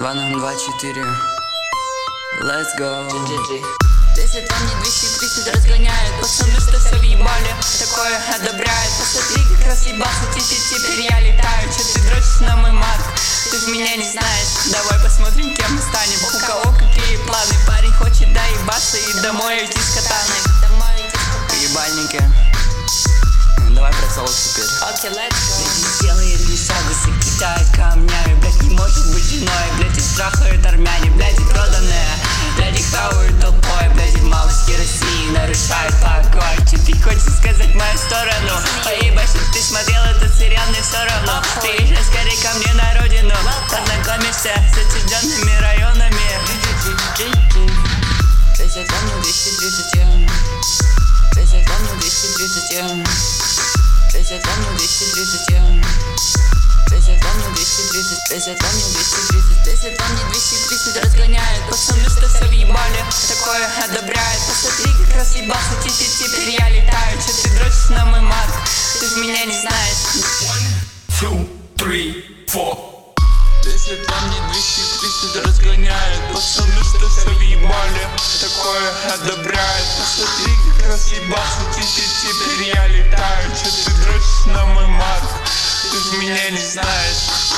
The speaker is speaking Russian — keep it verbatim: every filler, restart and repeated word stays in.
два ноль два четыре. Let's go. Десять вам не двести тридцать разгоняют. Пацаны, что все въебали, такое одобряют. Посмотри, как раз ебался, теперь я летаю. Че ты дрочишь на мой марк? Ты ж меня не знаешь. Давай посмотрим, кем мы станем. У кого какие планы? Парень хочет доебаться и домой идти с катаной. Ебальники. Давай прицел теперь. Окей, let's go. Блядь, делает мне сагусы, кидает камнями. Блядь, не может быть женой. Блядь, и страхует армяне. Блядь, и проданные. Блядь, и хавают толпой. Блядь, и малышки России нарушают покой. Че ты хочешь сказать в мою сторону? Поебать, чтоб ты смотрел этот сериал, мне все равно. Приезжай скорее ко мне на родину. Познакомишься с отчужденными районами. Десять помню двести тридцать. Десять помню двести тридцать. Десять помню двести тридцать. Десять помню двести тридцать. Десять помню двести тридцать. Десять помню двести тридцать разгоняют. Пацаны, что все въебали, такое одобряют. Посмотри, как раз ебался, теперь я летаю. Че ты дрочишь на мой марк? Ты ж меня не знаешь. Two, three, four. Десять вам не двести тридцать разгоняют. Пацаны, что все въебали, такое одобряют. Посмотри, как раз ебался, теперь я летаю. Че ты дрочишь на мой марк? Ты ж меня не знаешь.